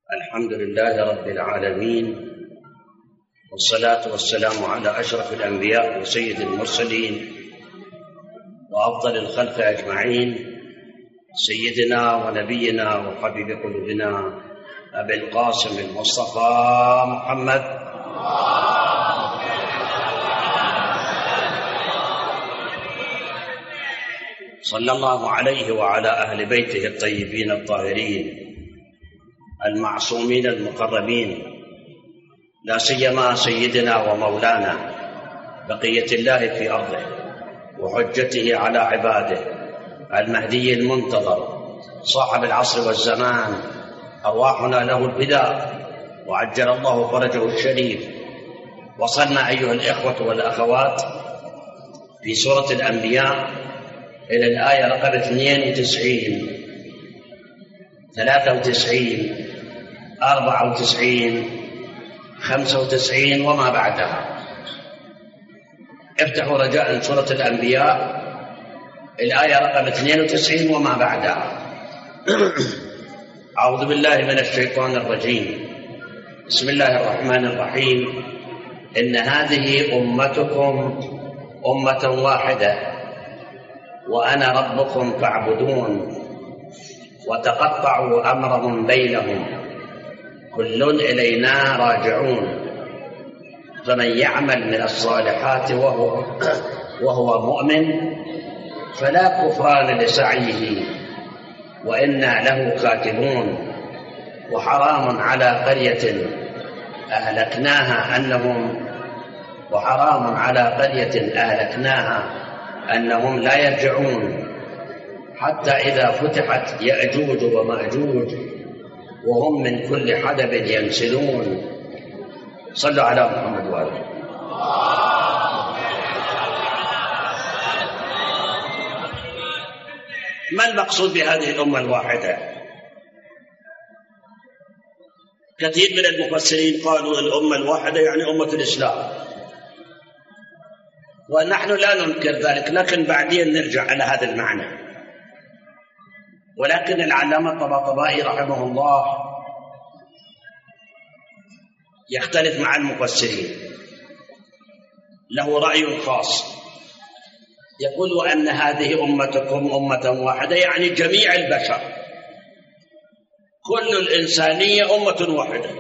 الحمد لله رب العالمين، والصلاة والسلام على أشرف الأنبياء وسيد المرسلين وأفضل الخلق أجمعين، سيدنا ونبينا وحبيب قلوبنا أبي القاسم المصطفى محمد صلى الله عليه وعلى أهل بيته الطيبين الطاهرين المعصومين المقربين، لا سيما سيدنا ومولانا بقية الله في أرضه وحجته على عباده المهدي المنتظر صاحب العصر والزمان، أرواحنا له الفداء وعجل الله فرجه الشريف. وصلنا أيها الإخوة والأخوات في سورة الأنبياء إلى الآية رقم 92 93 94 95 وما بعدها. افتحوا رجاء سورة الأنبياء الآية رقم 92 وما بعدها. أعوذ بالله من الشيطان الرجيم. بسم الله الرحمن الرحيم. إن هذه أمتكم أمة واحدة وأنا ربكم فاعبدون، وتقطعوا أمرهم بينهم، كل إلينا راجعون، فمن يعمل من الصالحات وهو مؤمن فلا كفران لسعيه وإنا له كاتبون. وحرام على قرية أهلكناها أنهم لا يرجعون، حتى إذا فتحت يأجوج ومأجوج وهم من كل حدب ينسلون. صلوا على محمد وآله. ما المقصود بهذه الأمة الواحدة؟ كثير من المفسرين قالوا الأمة الواحدة يعني أمة الإسلام، ونحن لا ننكر ذلك، لكن بعدين نرجع على هذا المعنى. ولكن العلامة الطباطبائي رحمه الله يختلف مع المفسرين، له رأي خاص، يقول وأن هذه أمتكم أمة واحدة يعني جميع البشر، كل الإنسانية أمة واحدة،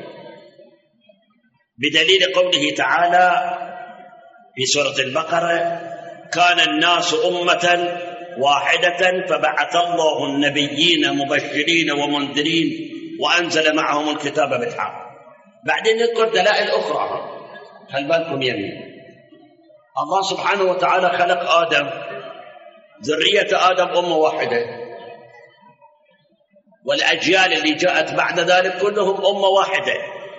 بدليل قوله تعالى في سورة البقرة: كان الناس أمة واحدة فبعث الله النبيين مبشرين ومنذرين وأنزل معهم الكتاب بالحق. بعدين نذكر دلائل أخرى، هل بالكم يمين؟ الله سبحانه وتعالى خلق آدم، ذرية آدم أمة واحدة، والأجيال اللي جاءت بعد ذلك كلهم أمة واحدة،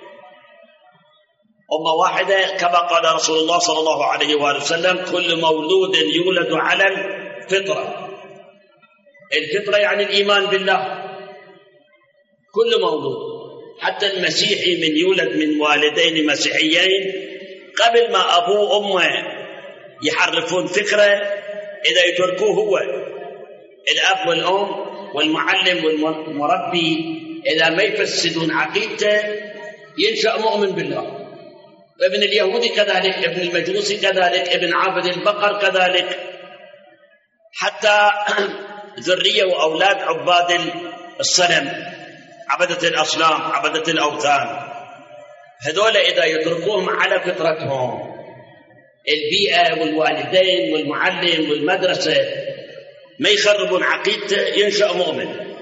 أمة واحدة، كما قال رسول الله صلى الله عليه وآله وسلم: كل مولود يولد على الفطرة. الفطرة يعني الإيمان بالله، كل مولود، حتى المسيحي من يولد من والدين مسيحيين قبل ما أبوه وأمه يحرفون فكرة، إذا يتركوه هو الأب والأم والمعلم والمربي، إذا ما يفسدون عقيدته ينشأ مؤمن بالله. ابن اليهودي كذلك، ابن المجوسي كذلك، ابن عابد البقر كذلك، حتى ذرية وأولاد عباد الصنم، عبدة الأصنام، عبدة الأوثان، هذول إذا يتركوهم على فطرتهم، البيئة والوالدين والمعلم والمدرسة، ما يخربون عقيدته، ينشأ مؤمن.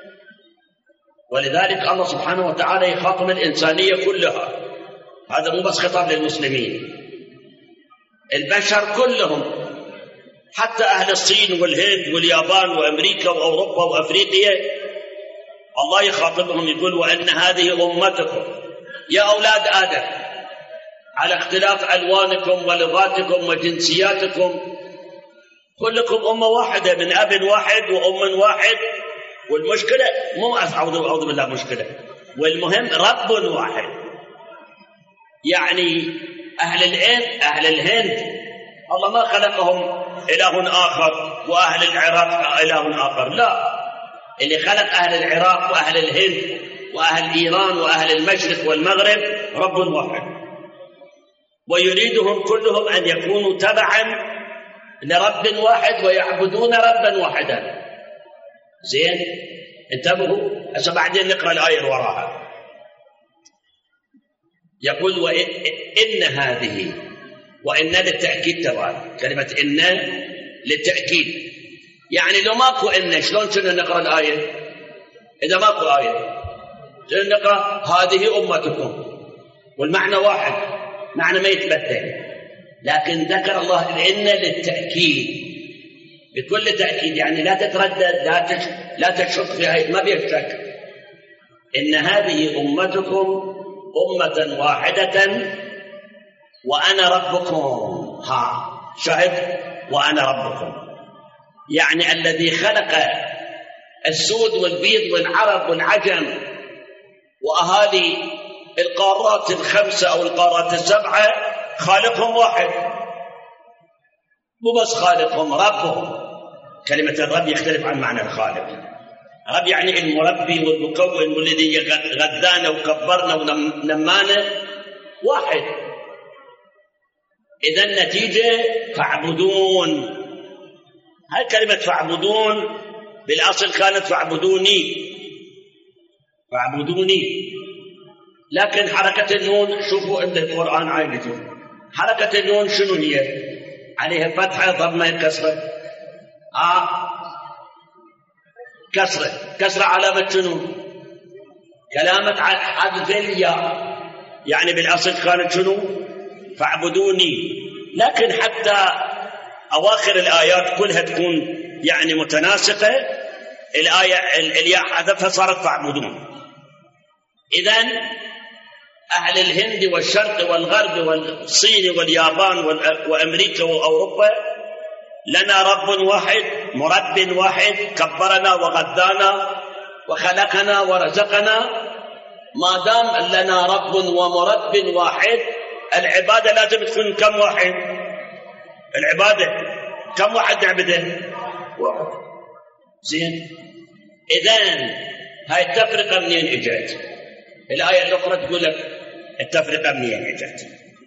ولذلك الله سبحانه وتعالى يخاطب الإنسانية كلها، هذا مو بس خطاب للمسلمين، البشر كلهم، حتى أهل الصين والهند واليابان وأمريكا وأوروبا وأفريقيا، الله يخاطبهم يقول: وأن هذه أمتكم يا أولاد آدم، على اختلاف ألوانكم ولغاتكم وجنسياتكم، كلكم أمة واحدة، من أب واحد وأم واحد. والمشكلة مو أعوذ بالله مشكلة، والمهم رب واحد. يعني أهل الهند الله ما خلقهم إله آخر وأهل العراق إله آخر، لا، اللي خلق أهل العراق وأهل الهند وأهل إيران وأهل المشرق والمغرب رب واحد، ويريدهم كلهم أن يكونوا تبعا لرب واحد ويعبدون ربا واحدا. زين، انتبهوا. هسه بعدين نقرأ الآية اللي وراها. يقول وإن هذه، وإن للتأكيد تبع كلمة إن للتأكيد، يعني لو ماكو إن شلون كنا نقرأ الآية؟ إذا ماكو آية كنا نقرأ هذه أمتكم، والمعنى واحد، معنى ما يتبدل، لكن ذكر الله الإن للتأكيد بكل تأكيد، يعني لا تتردد، لا تشك فيها، ما بيها شك. إن هذه أمتكم أمة واحدة وأنا ربكم. شاهد، وأنا ربكم، يعني الذي خلق السود والبيض والعرب والعجم وأهالي القارات الخمسة أو القارات السبعة، خالقهم واحد، مو بس خالقهم، ربهم. كلمة الرب يختلف عن معنى الخالق. رب يعني المربي والمكون والذي غذانا وكبرنا ونمانا، واحد. إذا النتيجة فاعبدون. هاي كلمة فاعبدون بالأصل كانت فاعبدوني، لكن حركة النون، شوفوا عند القرآن عايزة حركة النون شنو هي؟ عليها فتحة ضمة كسرة. كسرة علامة شنو؟ كلامة حذف الياء، يعني بالأصل كانت شنو؟ فاعبدوني. لكن حتى أواخر الآيات كلها تكون يعني متناسقة، الآية الياء حذفها صارت فاعبدون. إذن أهل الهند والشرق والغرب والصين واليابان وأمريكا وأوروبا لنا رب واحد، مرب واحد، كبرنا وغذانا وخلقنا ورزقنا. ما دام لنا رب ومرب واحد، العبادة لازم تكون كم واحد؟ العبادة كم واحد نعبده؟ واحد. زين، إذن هاي التفرقة منين إجت؟ الآية الأخرى تقول لك التفرقة منين إجت.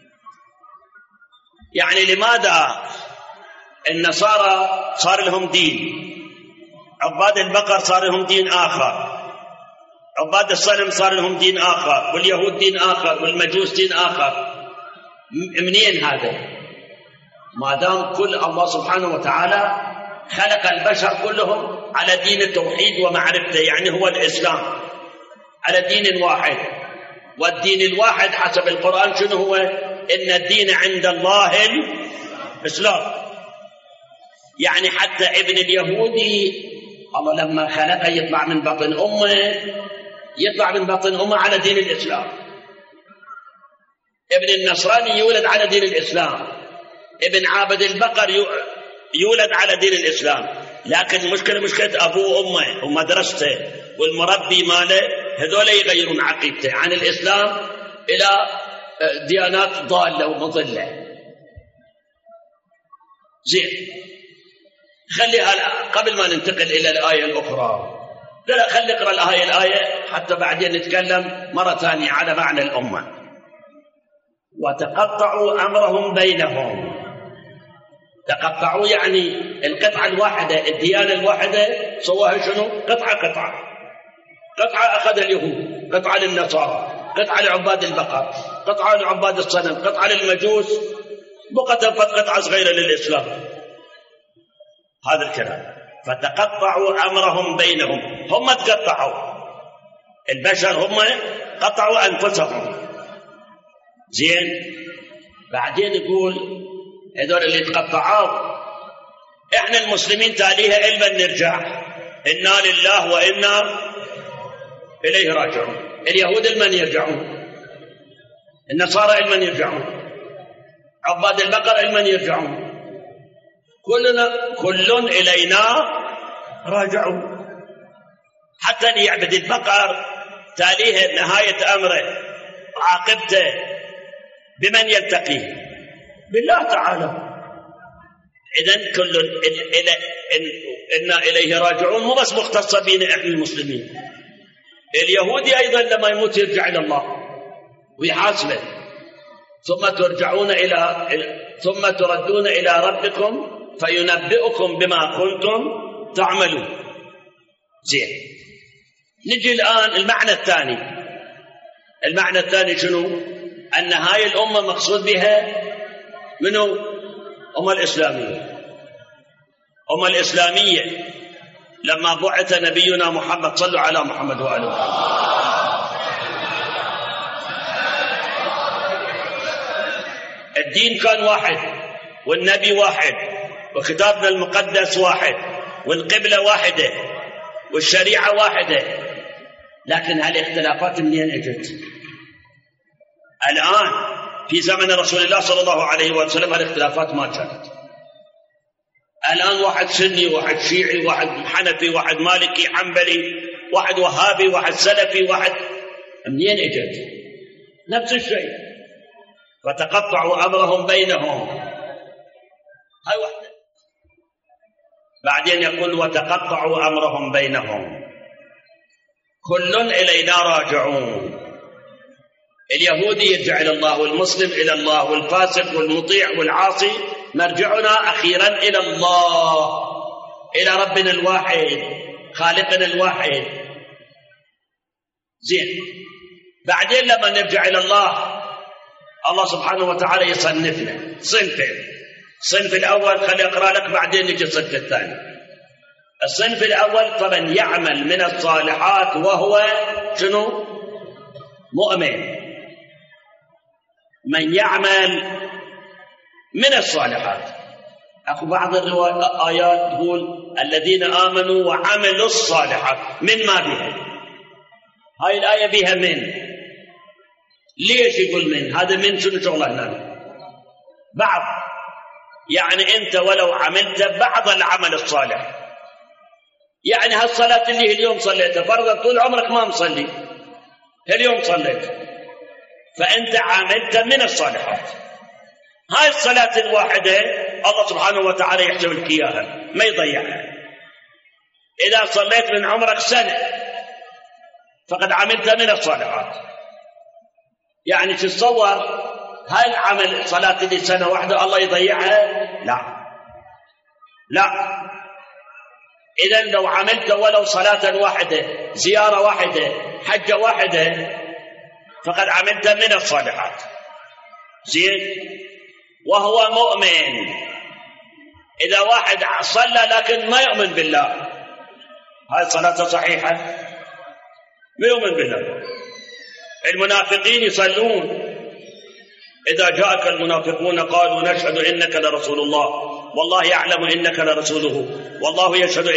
يعني لماذا النصارى صار لهم دين، عباد البقر صار لهم دين آخر، عباد الصنم صار لهم دين آخر، واليهود دين آخر، والمجوس دين آخر؟ منين هذا؟ ما دام كل الله سبحانه وتعالى خلق البشر كلهم على دين التوحيد ومعرفته، يعني هو الإسلام، على دين واحد. والدين الواحد حسب القرآن شنو هو؟ إن الدين عند الله الإسلام. يعني حتى ابن اليهودي الله لما خلقه يطلع من بطن أمه على دين الإسلام. ابن النصراني يولد على دين الإسلام. ابن عابد البقر يولد على دين الإسلام. لكن مشكلة أبوه وأمه ومدرسته والمربي ماله، هذول يغيرون عقيدته عن الإسلام إلى ديانات ضالة ومضلة. زين، قبل ما ننتقل إلى الآية الأخرى، لا خلي نقرأ الآية حتى بعدين نتكلم مرة ثانية على معنى الأمة. وتقطعوا أمرهم بينهم. تقطعوا يعني القطعة الواحدة، الديانة الواحدة سواها شنو؟ قطعة أخذ اليهود، قطعة للنصارى، قطعة لعباد البقر، قطعة لعباد الصنم، قطعة للمجوس، بقت قطعة صغيرة للإسلام. هذا الكلام. فتقطعوا أمرهم بينهم، هم تقطعوا، البشر هم قطعوا أنفسهم. زين، بعدين يقول هذول اللي تقطعوا احنا المسلمين تاليها إلما نرجع، إنا لله وإنا إليه راجعون. اليهود لمن يرجعون؟ النصارى لمن يرجعون؟ عباد البقر لمن يرجعون؟ كل إلينا راجعون. حتى اللي يعبد البقر تاليه نهاية أمره وعاقبته بمن يلتقيه؟ بالله تعالى. إذن كل إنا إليه راجعون مو بس مختصة بنا إحنا المسلمين، اليهودي أيضا لما يموت يرجع إلى الله ويحاسبه، ثم تردون إلى ربكم فينبئكم بما كنتم تعملون. زين، نجي الآن المعنى الثاني شنو؟ أن هاي الأمة مقصود بها منو؟ أمة الإسلامية لما بعث نبينا محمد، صلوا على محمد وآله محمد، الدين كان واحد، والنبي واحد، وكتابنا المقدس واحد، والقبلة واحدة، والشريعة واحدة. لكن هالاختلافات منين اجت؟ الآن في زمن رسول الله صلى الله عليه وسلم الاختلافات ما كانت. الآن واحد سني، واحد شيعي، واحد حنفي، واحد مالكي، حنبلي، واحد وهابي، واحد سلفي، واحد. منين اجت؟ نفس الشيء. فتقطعوا أمرهم بينهم، هاي واحدة. بعدين يقول وتقطعوا أمرهم بينهم كل إلينا راجعون. اليهودي يرجع إلى الله، والمسلم إلى الله، والفاسق والمطيع والعاصي مرجعنا أخيرا إلى الله، إلى ربنا الواحد، خالقنا الواحد. زين، بعدين لما نرجع إلى الله سبحانه وتعالى يصنفنا صنفين. الصنف الأول خلي أقرأ لك، بعدين نجي الصنف الثاني. الصنف الأول فمن يعمل من الصالحات وهو شنو؟ مؤمن. من يعمل من الصالحات. أخو بعض الآيات تقول الذين آمنوا وعملوا الصالحات، من ما بها؟ هاي الآية بها من. ليش يقول من؟ هذا من شنو شغله هنا؟ بعض، يعني أنت ولو عملت بعض العمل الصالح، يعني هالصلاة اللي اليوم صليتها فرضا طول عمرك ما مصلي، اليوم صليت، فأنت عملت من الصالحات. هاي الصلاة الواحدة الله سبحانه وتعالى يحسب لك إياها، ما يضيعها. إذا صليت من عمرك سنة فقد عملت من الصالحات. يعني تتصور هاي العمل صلاة اللي سنة واحدة الله يضيعها؟ لا. إذن لو عملت ولو صلاة واحدة، زيارة واحدة، حجة واحدة، فقد عملت من الصالحات. زين، وهو مؤمن. إذا واحد صلى لكن ما يؤمن بالله، هاي صلاته صحيحة؟ ما يؤمن بالله. المنافقين يصلون، إذا جاءك المنافقون قالوا نشهد إنك لرسول الله والله يعلم إنك لرسوله والله يشهد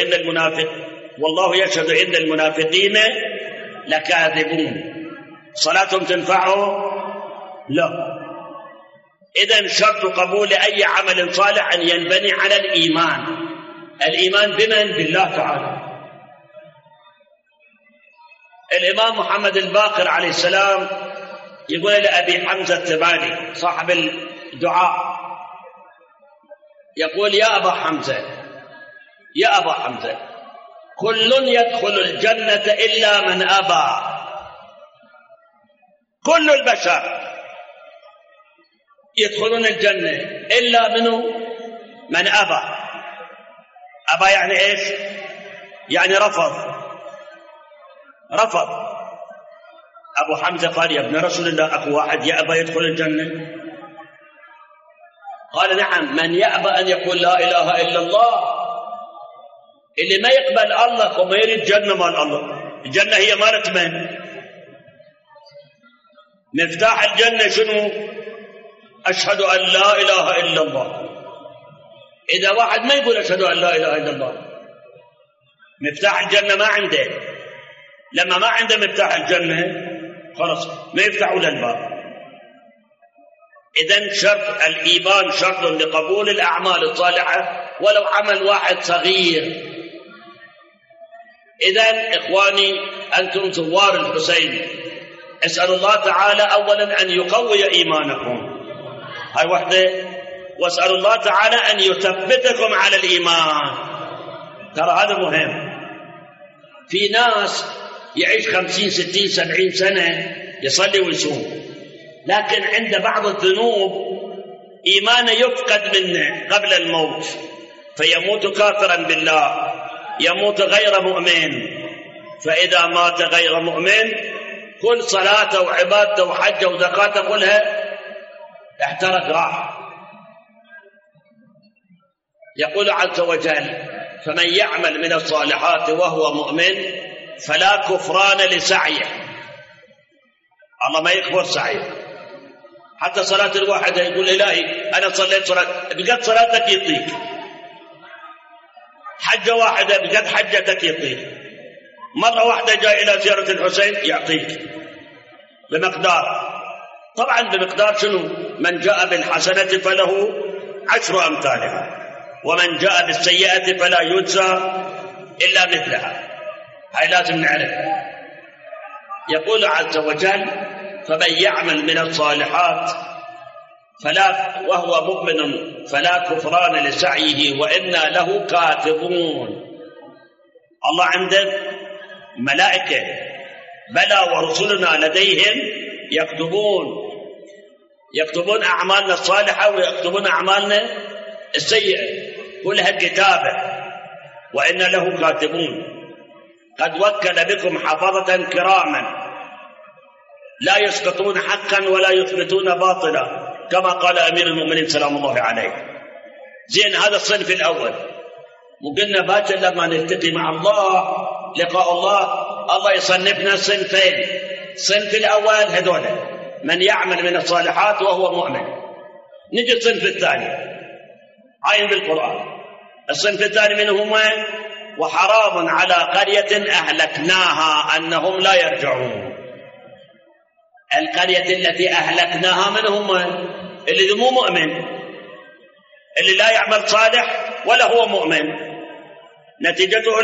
إن المنافقين لكاذبون. صلاتهم تنفعه؟ لا. إذن شرط قبول أي عمل صالح أن ينبني على الإيمان بمن؟ بالله تعالى. الإمام محمد الباقر عليه السلام يقول لأبي حمزة التباني صاحب الدعاء، يقول يا أبا حمزة كل يدخل الجنة إلا من أبى. كل البشر يدخلون الجنة إلا من أبى. أبى يعني إيش؟ يعني رفض. أبو حمزة قال يا ابن رسول الله أخو واحد يأبى يدخل الجنة؟ قال نعم، من يأبى أن يقول لا إله إلا الله. اللي ما يقبل الله وما يريد جنة مال الله. الجنة هي مالت من؟ مفتاح الجنة شنو؟ أشهد أن لا إله إلا الله. إذا واحد ما يقول أشهد أن لا إله إلا الله، مفتاح الجنة ما عنده. لما ما عنده مفتاح الجنة خلاص ما يفتحوا له الباب. إذن شرط الإيمان شرط لقبول الأعمال الصالحة ولو عمل واحد صغير. إذن إخواني أنتم زوار الحسين، اسأل الله تعالى أولا أن يقوي إيمانكم، هاي وحدة، واسأل الله تعالى أن يثبتكم على الإيمان. ترى هذا مهم. في ناس يعيش 50 60 70 سنة يصلي ويصوم، لكن عند بعض الذنوب إيمانه يفقد منه قبل الموت فيموت كافرا بالله، يموت غير مؤمن. فإذا مات غير مؤمن كل صلاته وعبادته وحجه وزكاته كلها احترق راح. يقول عز وجل: فمن يعمل من الصالحات وهو مؤمن فلا كفران لسعيه. الله ما يكفر سعيه. حتى صلاة الواحدة يقول: إلهي أنا صليت صلاة، بقد صلاتك يطيق. حجة واحدة بقد حجتك يطيق. مرة واحدة جاء إلى زيارة الحسين يعطيك بمقدار. طبعا بمقدار شنو؟ من جاء بالحسنة فله 10 أمثالها، ومن جاء بالسيئة فلا يجزى إلا مثلها. هاي لازم نعرف. يقول عز وجل: فمن يعمل من الصالحات وهو مؤمن فلا كفران لسعيه وإنا له كاتبون. الله عنده ملائكة، بلى ورسلنا لديهم يكتبون أعمالنا الصالحة ويكتبون أعمالنا السيئة، كلها كتابة. وإن له كاتبون قد وكل بكم حفظة كراما لا يسقطون حقا ولا يثبتون باطلا، كما قال أمير المؤمنين سلام الله عليه. زين، هذا الصنف الأول. وقلنا باكر لما نلتقي مع الله لقاء الله يصنفنا صنفين. الصنف الأول هذول من يعمل من الصالحات وهو مؤمن. نجي الصنف الثاني عاين بالقرآن. الصنف الثاني منهم: وحرام على قرية أهلكناها أنهم لا يرجعون. القرية التي أهلكناها منهم اللي مو مؤمن، اللي لا يعمل صالح ولا هو مؤمن، نتيجته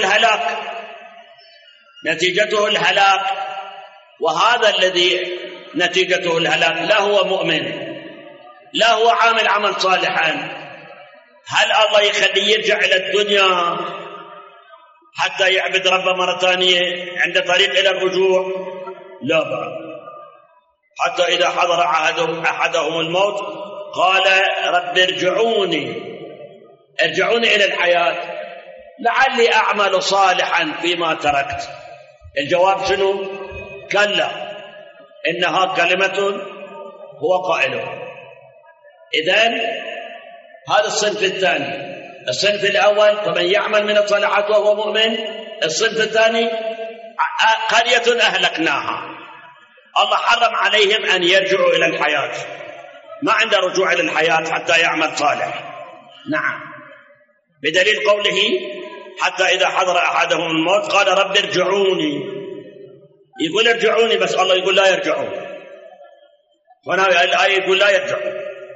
الهلاك. وهذا الذي نتيجته الهلاك لا هو مؤمن لا هو عامل عمل صالحا. هل الله يخليه يرجع إلى الدنيا حتى يعبد ربه مرة ثانية عند طريق إلى الرجوع؟ لا بأس. حتى إذا حضر أحدهم الموت قال: رب ارجعوني إلى الحياة لعلي أعمل صالحا فيما تركت. الجواب شنو؟ كلا إنها كلمة هو قائلها. إذن هذا الصنف الثاني. الصنف الأول فمن يعمل من الصالحات وهو مؤمن. الصنف الثاني قرية أهلكناها، الله حرم عليهم أن يرجعوا إلى الحياة، ما عنده رجوع إلى الحياة حتى يعمل صالح. نعم، بدليل قوله: حتى إذا حضر أحدهم الموت قال رب ارجعوني. يقول ارجعوني بس الله يقول لا يرجعون. هنا الآية يقول لا يرجعون،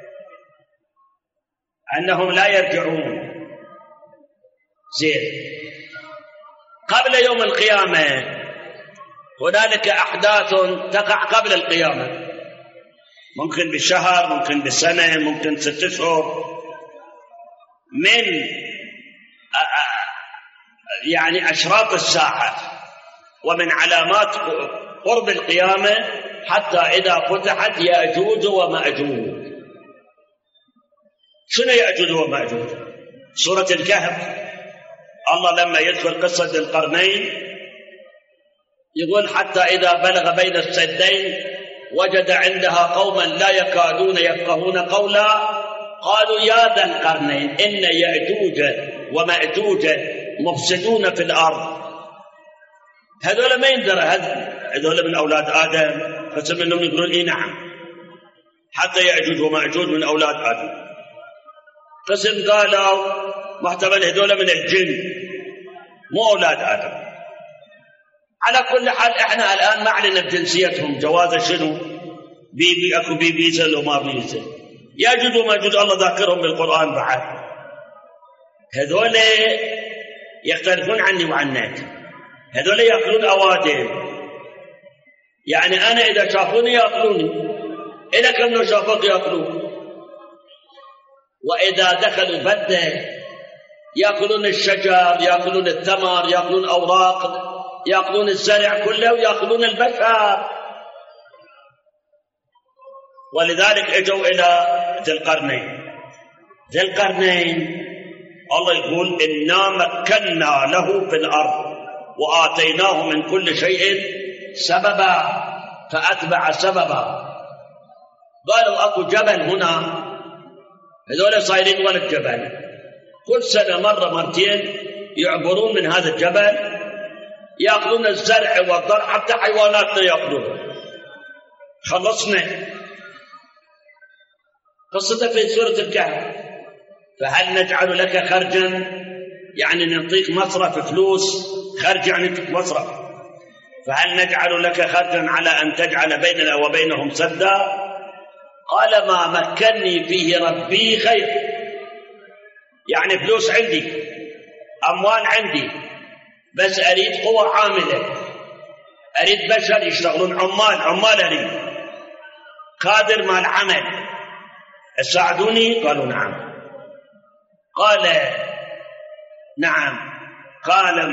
أنهم لا يرجعون. زين، قبل يوم القيامة هنالك أحداث تقع قبل القيامة، ممكن بالشهر، ممكن بالسنة، ممكن 6 أشهر. من يعني أشراط الساعة ومن علامات قرب القيامة حتى إذا فتحت يأجوج ومأجوج. شنو يأجوج ومأجوج؟ سورة الكهف الله لما يذكر قصة ذي القرنين يقول: حتى إذا بلغ بين السدين وجد عندها قوما لا يكادون يفقهون قولا قالوا يا ذا القرنين إن يأجوج ومأجوج مفسدون في الأرض. هذول ما يندرى، هذول من أولاد آدم، قسم منهم يقولون إيه نعم، حتى يأجوج ومأجوج من أولاد آدم. قسم قالوا محتمل هذول من الجن مو أولاد آدم. على كل حال احنا الآن ما علينا بجنسيتهم، جواز شنو، بيبي أكو بيبي يزل وما بيزل. يأجوج ومأجوج الله ذاكرهم بالقرآن بعد. هذول يختلفون عني وعنك، هذول يأكلون أوادم، يعني أنا إذا شافوني يأكلوني، إذا كانوا شافوك يأكلون. وإذا دخلوا بلدة يأكلون الشجر، يأكلون الثمر، يأكلون أوراق يأخذون الزرع كله ويأخذون البشر. ولذلك اجوا إلى ذي القرنين الله يقول إنا مكنا له في الأرض وآتيناه من كل شيء سببا فأتبع سببا. قالوا أكو جبل هنا، هذول صايرين ولد جبل، كل سنة مرة مرتين يعبرون من هذا الجبل يأخذون الزرع والضرع، حتى حيواناتنا يأخذون. خلصنا قصته في سورة الكهف. فهل نجعل لك خرجا، يعني نعطيك مصرف فلوس، خرج يعني مصرف. فهل نجعل لك خرجا على أن تجعل بيننا وبينهم سدا؟ قال ما مكنني فيه ربي خير، يعني فلوس عندي، أموال عندي، بس أريد قوة عاملة، أريد بشر يشتغلون، عمال أريد، قادر مع العمل، تساعدوني؟ قالوا نعم. قال نعم. قال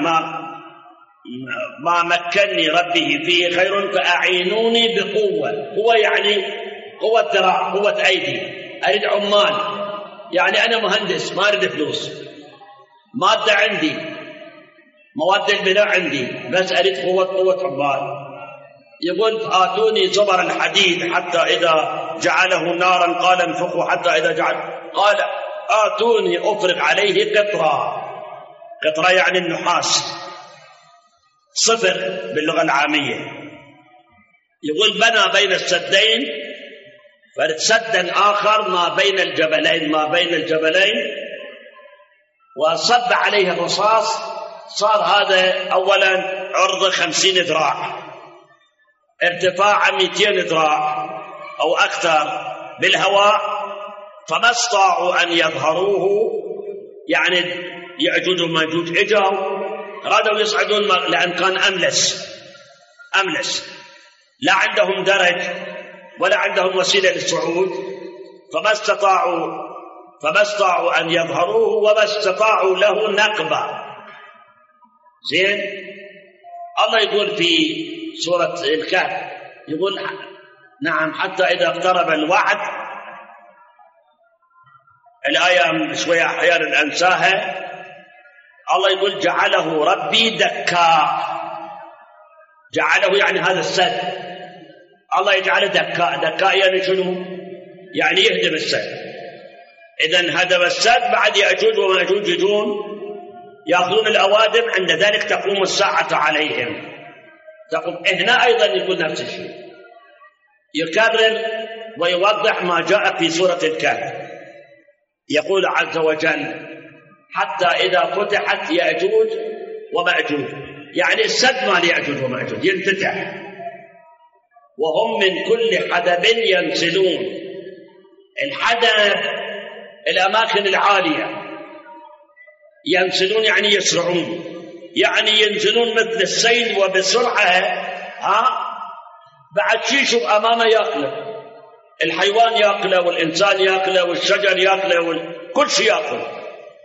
ما مكنني ربي فيه خير فأعينوني بقوة. قوة يعني قوة ذراع، قوة أيدي، أريد عمال، يعني أنا مهندس ما أريد فلوس، مادة عندي، مواد البناء عندي، بس أريد قوة عمال. يقول آتوني زبر الحديد حتى إذا جعله نارا قال انفخوا حتى إذا جعل، قال آتوني أفرغ عليه قطرة يعني النحاس، صفر باللغة العامية. يقول بنى بين السدين، فسدا آخر ما بين الجبلين وصب عليه الرصاص، صار هذا أولا عرض 50 ذراع، ارتفاع 200 ذراع أو أكثر بالهواء، فما استطاعوا أن يظهروه، يعني يأجوج وماجوج اجوا رادوا يصعدون لأن كان أملس، لا عندهم درج ولا عندهم وسيلة للصعود، فما استطاعوا أن يظهروه وما استطاعوا له نقبة. زين. الله يقول في سورة الكهف، يقول نعم حتى إذا اقترب الوعد، الآية شوية أحيانا أنساها، الله يقول جعله ربي دكا، جعله يعني هذا السد، الله يجعله دكا يعني شنو؟ يعني يهدم السد. إذن هدم السد، بعد يأجوج ومأجوج يجون يأخذون الأوادم، عند ذلك تقوم الساعة عليهم. هنا أيضا يقول نفس الشيء، يكرر ويوضح ما جاء في سورة الكهف. يقول عز وجل حتى إذا فتحت يأجوج ومأجوج، يعني السد مال يأجوج ومأجوج ينفتح، وهم من كل حدب ينسلون. الحدب الأماكن العالية، ينسلون يعني يسرعون، يعني ينزلون مثل السيل وبسرعة. بعد شيء شوف أمامه يأكله، الحيوان يأكله والإنسان يأكله والشجر يأكله كل شيء يأكله.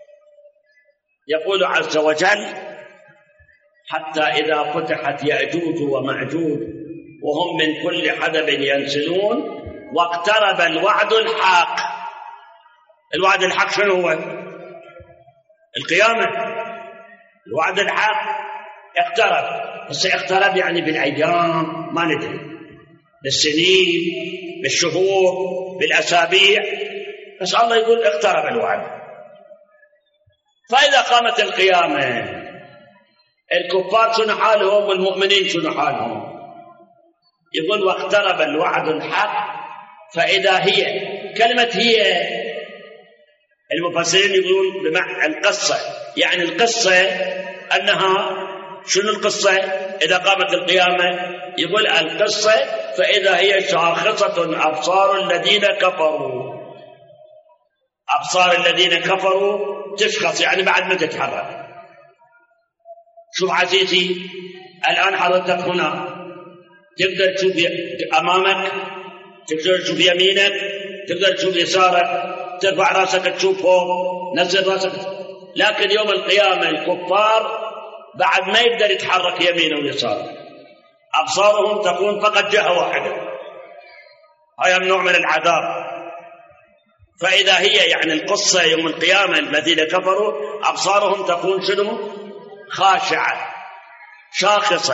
يقول عز وجل حتى إذا فتحت يأجوج ومأجوج وهم من كل حدب ينسلون واقترب الوعد الحق. الوعد الحق شنو هو؟ القيامة. الوعد الحق اقترب، بس اقترب يعني بالأيام ما ندري، بالسنين، بالشهور، بالأسابيع، بس الله يقول اقترب الوعد. فإذا قامت القيامة الكفار شنو حالهم والمؤمنين شنو حالهم؟ يقول واقترب الوعد الحق فإذا هي، كلمة هي المفسرين يقولون بمعنى القصة، يعني القصة أنها شنو القصة إذا قامت القيامة؟ يقول القصة فإذا هي شاخصة أبصار الذين كفروا، أبصار الذين كفروا تشخص يعني بعد ما تتحرك. شوف عزيزي الآن حضرتك هنا تقدر تشوف أمامك، تقدر تشوف يمينك، تقدر تشوف يسارك، ترفع راسك تشوف فوق، نزل راسك. لكن يوم القيامة الكفار بعد ما يقدر يتحرك يمين ويسار، أبصارهم تكون فقط جهة واحدة، هذا نوع من العذاب. فإذا هي يعني القصة يوم القيامة الذين كفروا أبصارهم تكون شنو؟ خاشعة شاخصة.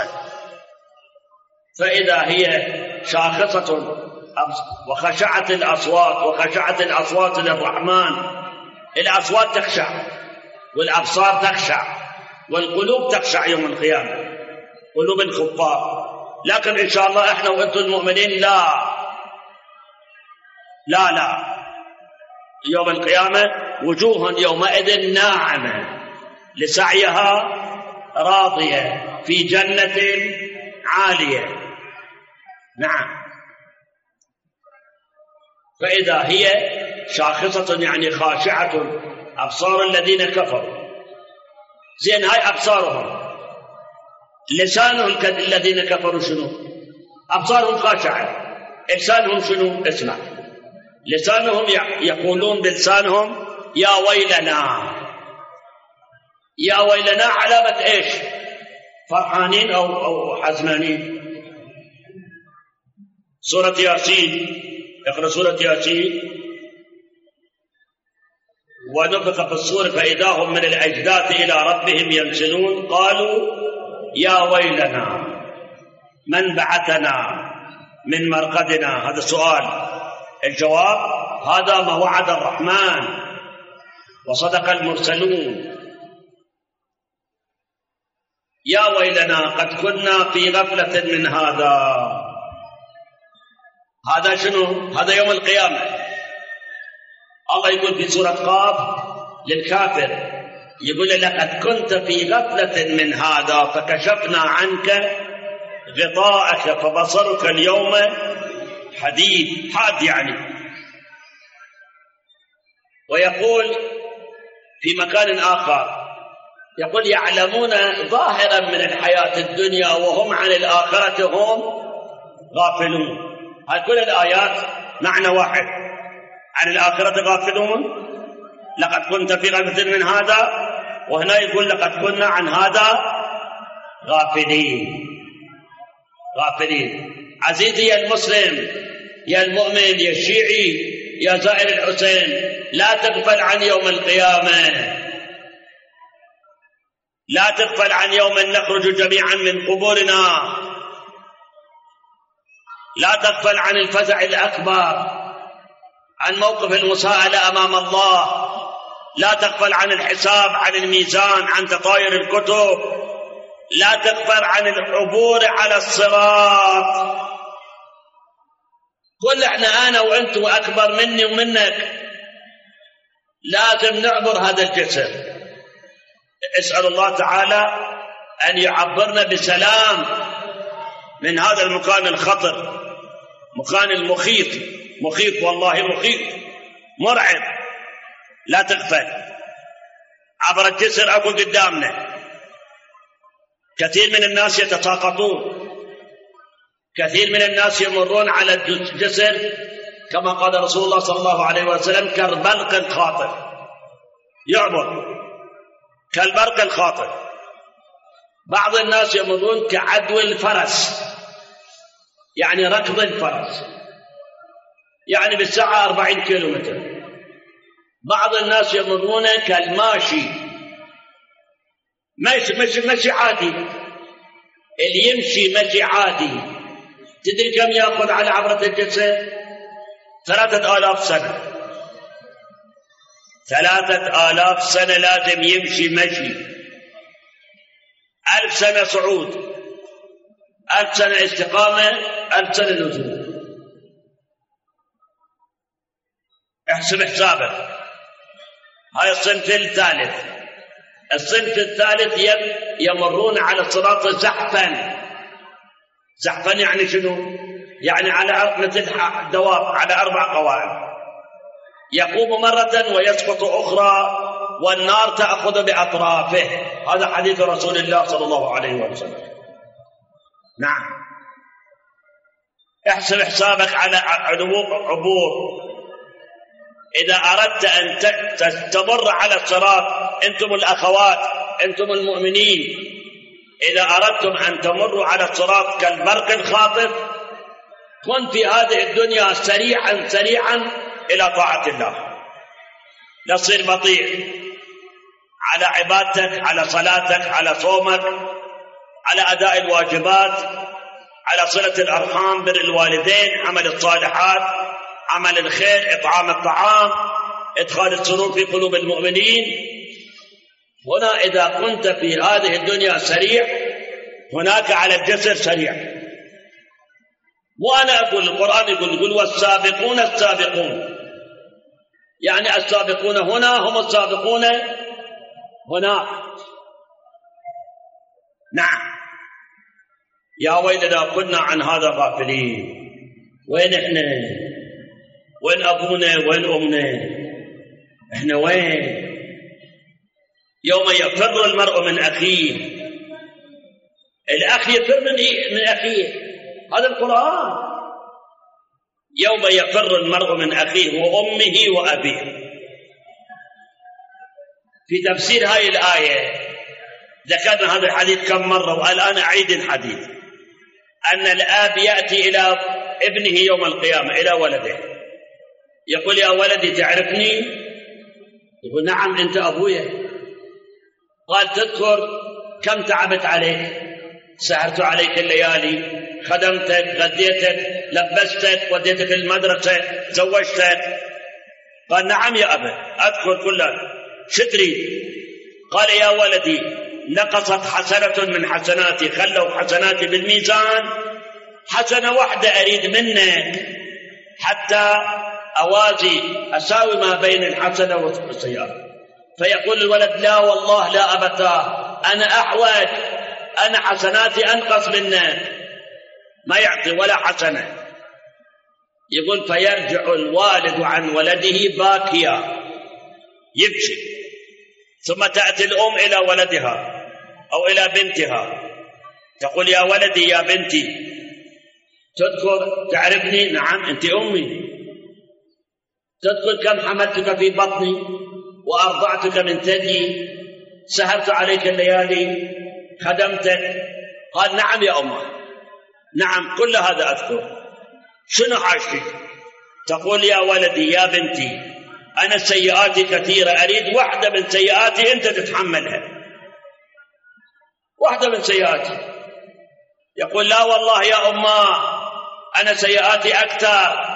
فإذا هي شاخصة وخشعت الأصوات للرحمن، الأصوات تخشع والأبصار تخشع والقلوب تخشع يوم القيامة، قلوب الكفار. لكن إن شاء الله إحنا وأنتم المؤمنين لا يوم القيامة وجوه يومئذ ناعمة لسعيها راضية في جنة عالية. نعم. فإذا هي شاخصة يعني خاشعة أبصار الذين كفروا. زين، هاي أبصارهم، لسانهم الذين كفروا شنو؟ أبصارهم خاشعة، لسانهم شنو؟ اسمع، لسانهم يقولون بلسانهم يا ويلنا. يا ويلنا علامة إيش؟ فرحانين أو حزنانين. سورة ياسين، اقرأ سورة ياسين. ونفخ في الصور فإذا هم من الأجداث إلى ربهم ينسلون قالوا يا ويلنا من بعثنا من مرقدنا. هذا السؤال، الجواب هذا ما وعد الرحمن وصدق المرسلون. يا ويلنا قد كنا في غفلة من هذا. هذا شنو؟ هذا يوم القيامة. الله يقول في سورة قاف للكافر، يقول لقد كنت في غفلة من هذا فكشفنا عنك غطاءك فبصرك اليوم حديد. حاد يعني. ويقول في مكان آخر، يقول يعلمون ظاهرا من الحياة الدنيا وهم عن الآخرة هم غافلون. هذه كل الآيات معنى واحد، عن الآخرة غافلون. لقد كنت في غفلة من هذا، وهنا يقول لقد كنا عن هذا غافلين. عزيزي يا المسلم، يا المؤمن، يا الشيعي، يا زائر الحسين، لا تغفل عن يوم القيامة، لا تغفل عن يوم نخرج جميعا من قبورنا، لا تغفل عن الفزع الأكبر، عن موقف المساءلة أمام الله، لا تغفل عن الحساب، عن الميزان، عن تطاير الكتب، لا تغفل عن العبور على الصراط. كل احنا أنا وأنت وأكبر مني ومنك لازم نعبر هذا الجسر. اسأل الله تعالى أن يعبرنا بسلام من هذا المكان الخطر، مكان المخيط، مخيط والله مخيط مرعب. لا تغفل، عبر الجسر أقول قدامنا كثير من الناس يتساقطون، كثير من الناس يمرون على الجسر كما قال رسول الله صلى الله عليه وسلم كالبرق الخاطف، يعبر كالبرق الخاطف. بعض الناس يمرون كعدو الفرس، يعني ركض الفرس، يعني بالساعة 40 كيلومتر. بعض الناس يمرون كالماشي، مشي عادي، اللي يمشي مشي عادي. تدري كم يأخذ على عبرة الجسر؟ 3000 سنة. 3000 سنة لازم يمشي مشي. 1000 سنة صعود، 1000 سنة استقامة، 1000 سنة نزول. احسب حسابك. هاي الصنف الثالث. الصنف الثالث يمرون على الصراط زحفا. زحفا يعني شنو؟ يعني على مثل دواب على 4 قوائم، يقوم مرة ويسقط أخرى والنار تأخذ بأطرافه. هذا حديث رسول الله صلى الله عليه وسلم. نعم. احسب حسابك على عبور. إذا أردت أن تمر على الصراط، أنتم الأخوات، أنتم المؤمنين، إذا أردتم أن تمروا على الصراط كالبرق الخاطف كن في هذه الدنيا سريعا سريعا إلى طاعة الله، لا تصير بطيء على عبادتك، على صلاتك، على صومك، على أداء الواجبات، على صلة الأرحام، بر الوالدين، عمل الصالحات، عمل الخير، إطعام الطعام، إدخال السرور في قلوب المؤمنين. هنا إذا كنت في هذه الدنيا سريع هناك على الجسر سريع. وأنا أقول القرآن يقول والسابقون السابقون، يعني السابقون هنا هم السابقون هناك. نعم. يا ويلنا كنا عن هذا غافلين. وين احنا؟ وين أبونا؟ وين أمنا؟ احنا وين؟ يوم يفر المرء من أخيه. الأخ يفر من أخيه، هذا القرآن. يوم يفر المرء من أخيه وأمه وأبيه. في تفسير هاي الآية ذكرنا هذا الحديث كم مرة، والآن أعيد الحديث، أن الآب يأتي إلى ابنه يوم القيامة، إلى ولده، يقول يا ولدي تعرفني؟ يقول نعم أنت أبويا. قال تذكر كم تعبت عليك، سهرت عليك الليالي، خدمتك، غديتك، لبستك، وديتك المدرسة، زوجتك. قال نعم يا أبا أذكر كلها. شتري؟ قال يا ولدي نقصت حسنة من حسناتي، خلوا حسناتي بالميزان، حسنة واحدة أريد منك حتى أوازي أساوي ما بين الحسنة والسيئة. فيقول الولد لا والله لا أبتاه، أنا أحوج، أنا حسناتي أنقص منك، ما يعطي ولا حسنة. يقول فيرجع الوالد عن ولده باكيا يبكي، ثم تأتي الأم إلى ولدها أو إلى بنتها تقول يا ولدي يا بنتي تذكر تعرفني؟ نعم أنت أمي. تذكر كم حملتك في بطني وأرضعتك من ثديي، سهرت عليك الليالي، خدمتك؟ قال نعم يا أمه، نعم كل هذا أذكر. شنو حاجتك؟ تقول يا ولدي يا بنتي أنا سيئاتي كثيرة، أريد واحدة من سيئاتي أنت تتحملها، واحدة من سيئاتي. يقول لا والله يا أمه أنا سيئاتي أكثر،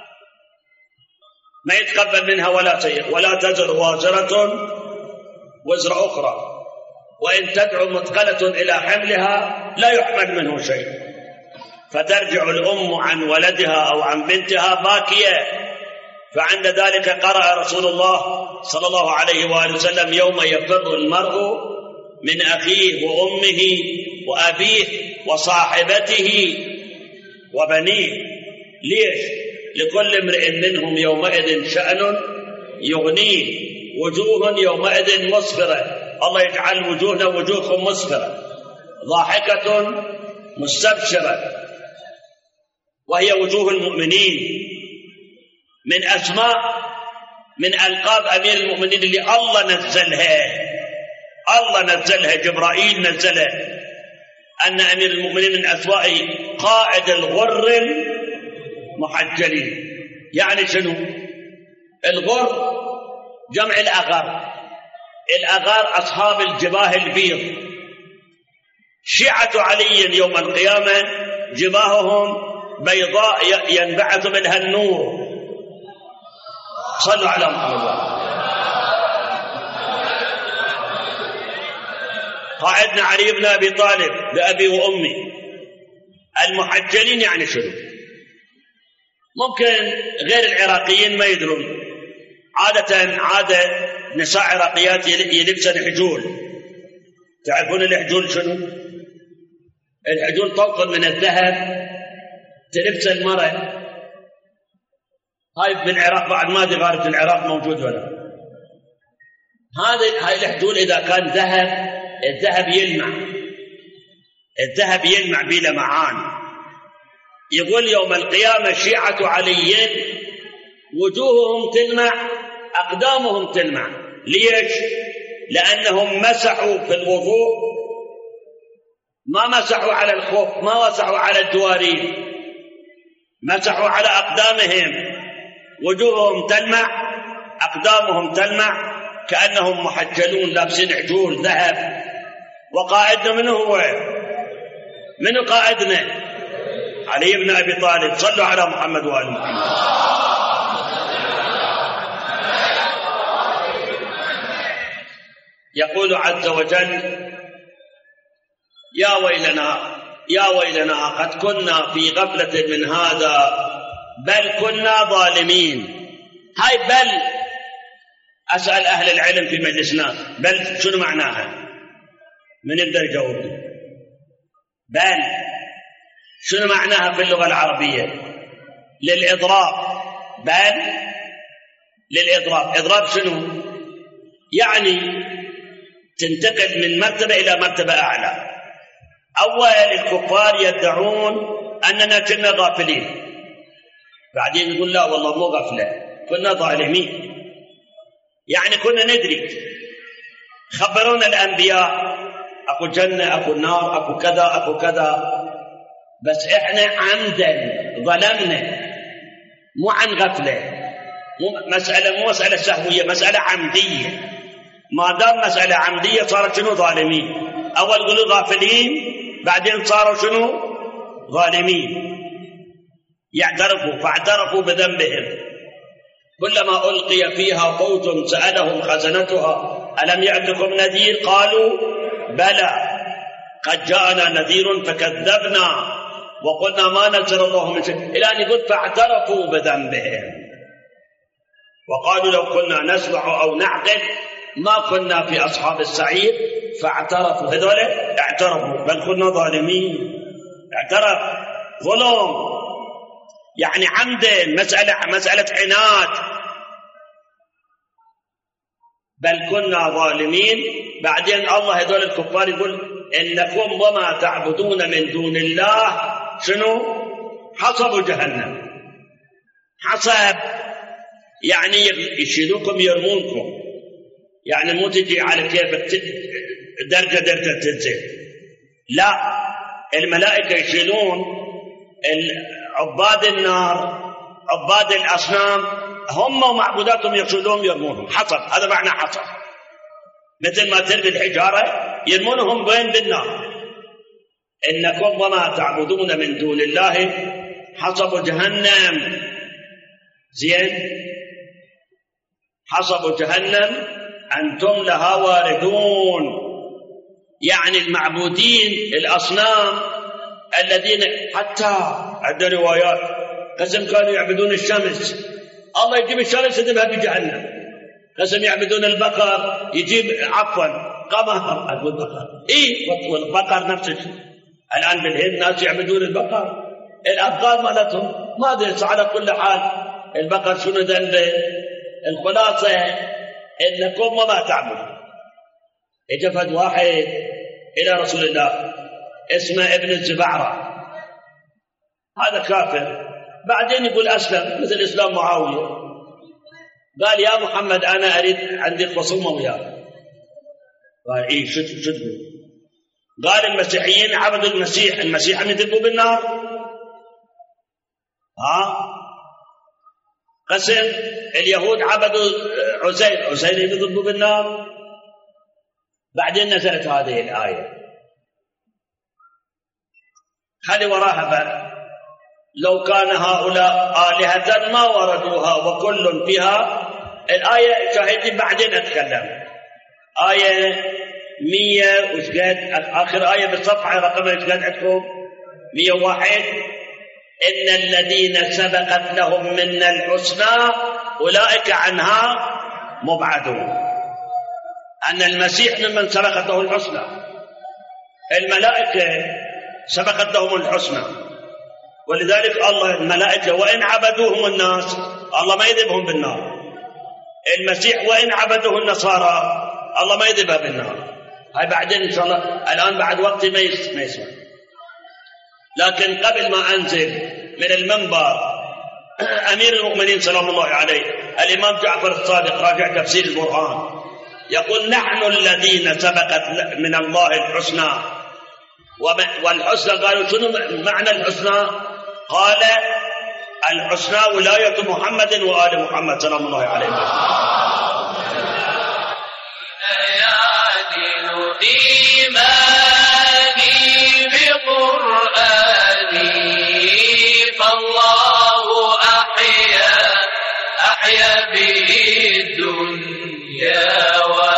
ما يتقبل منها ولا سيئة. ولا تزر وازرة وزر أخرى، وإن تدعو مثقلة إلى حملها لا يحمل منه شيء. فترجع الأم عن ولدها أو عن بنتها باكية. فعند ذلك قرأ رسول الله صلى الله عليه وآله وسلم يوم يفر المرء من أخيه وأمه وأبيه وصاحبته وبنيه. ليش؟ لكل امرئ منهم يومئذ شأن يغنيه، وجوه يومئذ مسفرة. الله يجعل وجوهنا وجوهكم مسفرة ضاحكة مستبشرة، وهي وجوه المؤمنين. من أسماء من ألقاب أمير المؤمنين اللي الله نزلها جبرائيل نزلها، أن أمير المؤمنين من أسمائه قائد الغر المحجلين. يعني شنو؟ الغر جمع الأغر، الأغار أصحاب الجباه البيض. شيعة علي يوم القيامة جباههم بيضاء ينبعث منها النور. صلوا على محمد. قائدنا علي بن أبي طالب بأبي وأمي. المحجلين يعني شنو؟ ممكن غير العراقيين ما يدرون. عادة نساء عراقيات يلبسن حجول. تعرفون الحجول شنو؟ الحجول طوق من الذهب تلبس المرأة. هاي بالعراق بعد ما ادري غارة العراق موجود ولا. هاي الحجول إذا كان ذهب، الذهب يلمع بلمعان. يقول يوم القيامة شيعة علي وجوههم تلمع، أقدامهم تلمع. ليش؟ لأنهم مسحوا في الوضوء ما مسحوا على الخف، ما مسحوا على الجوارين، مسحوا على أقدامهم، وجوههم تلمع، أقدامهم تلمع كأنهم محجلون لابسين عجول ذهب. وقائدنا من هو؟ من قائدنا؟ علي بن أبي طالب. صلوا على محمد وآل محمد. يقول عز وجل: يا ويلنا قد كنا في غفلة من هذا بل كنا ظالمين. هاي بل أسأل أهل العلم في مجلسنا، بل شنو معناها؟ من يقدر يجاوب؟ بل شنو معناها في اللغة العربية؟ للإضراب. بل للإضراب. إضراب شنو؟ يعني تنتقل من مرتبة إلى مرتبة أعلى. أول الكفار يدعون أننا كنا غافلين، بعدين يقول لا والله مو غفلة، كنا ظالمين، يعني كنا ندري. خبرونا الأنبياء أكو جنة أكو نار أكو كذا أكو كذا، بس إحنا عمدا ظلمنا، مو عن غفلة، مو مسألة سهوية، مسألة عمدية. ما دام مسألة عمدية صارت شنو؟ ظالمين. أول قلوا غافلين، بعدين صاروا شنو؟ ظالمين. يعترفوا، فاعترفوا بذنبهم. كلما ألقي فيها فوج سألهم خزنتها ألم يأتكم نذير؟ قالوا بلى قد جاءنا نذير فكذبنا وقلنا ما نزل الله من شيء، إلى أن يقول فاعترفوا بذنبهم وقالوا لو كنا نسمع أو نعقل ما كنا في أصحاب السعير. فاعترفوا، هذول اعترفوا بل كنا ظالمين. اعترف ظلم، يعني عمدا، مسألة عناد. بل كنا ظالمين. بعدين الله هذول الكفار يقول إنكم وما تعبدون من دون الله شنو؟ حصب جهنم. حصب يعني يشيلوكم يرمونكم، يعني مو تجي على كيفك درجة تنزل، لا، الملائكة يشيلون عباد النار، عباد الأصنام، هم ومعبوداتهم يشيلون يرمونهم. حصب، هذا معنى حصب. مثل ما ترمي الحجارة يرمونهم وين؟ بالنار. إنكم وما تعبدون من دون الله حصب جهنم. زين، حصب جهنم أنتم لها واردون. يعني المعبودين الأصنام الذين حتى عندنا روايات قسم كانوا يعبدون الشمس، الله يجيب الشمس يذبها بجهنم. قسم يعبدون البقر، يجيب عفوا قمر، أقول بقر والبقر نفس الشيء. الآن بالهند ناس يعبدون البقر، الأبقار مالتهم ما أدري. على كل حال البقر شنو ذنبه؟ الخلاصة إنكم وما تعبدون. اجى واحد إلى رسول الله اسمه ابن الزبعرة، هذا كافر، بعدين يقول أسلم مثل إسلام معاوية. قال يا محمد أنا أريد عندي خصومة وياك. قال إيه شو تقول؟ قال المسيحيين عبدوا المسيح، المسيح يذبوا بالنار. قسم اليهود عبدوا عزير يذبوا بالنار. بعدين نزلت هذه الآية، خلي وراها بقى. لو كان هؤلاء آلهة ما وردوها وكل فيها. الآية شاهدين بعدين أتكلم. آية 100 وشقد، آخر آية بالصفحة رقم وشقد عندكم 101. إن الذين سبقت لهم منا الحسنى أولئك عنها مبعدون. أن المسيح ممن سبقت له الحسنى، الملائكة سبقت لهم الحسنى، ولذلك الله الملائكة وإن عبدوهم الناس الله ما يذبهم بالنار. المسيح وإن عبدوه النصارى الله ما يذبها بالنار. هاي بعدين إن شاء الله، الآن بعد وقت ما يسمع. لكن قبل ما أنزل من المنبر أمير المؤمنين سلام الله عليه الإمام جعفر الصادق راجع تفسير القرآن يقول نحن الذين سبقت من الله الحسنى والحسنى قالوا شنو معنى الحسنى؟ قال الحسنى ولاية محمد وآل محمد سلام الله عليهم. يعدل إيماني بقرآني فالله أحيا به الدنيا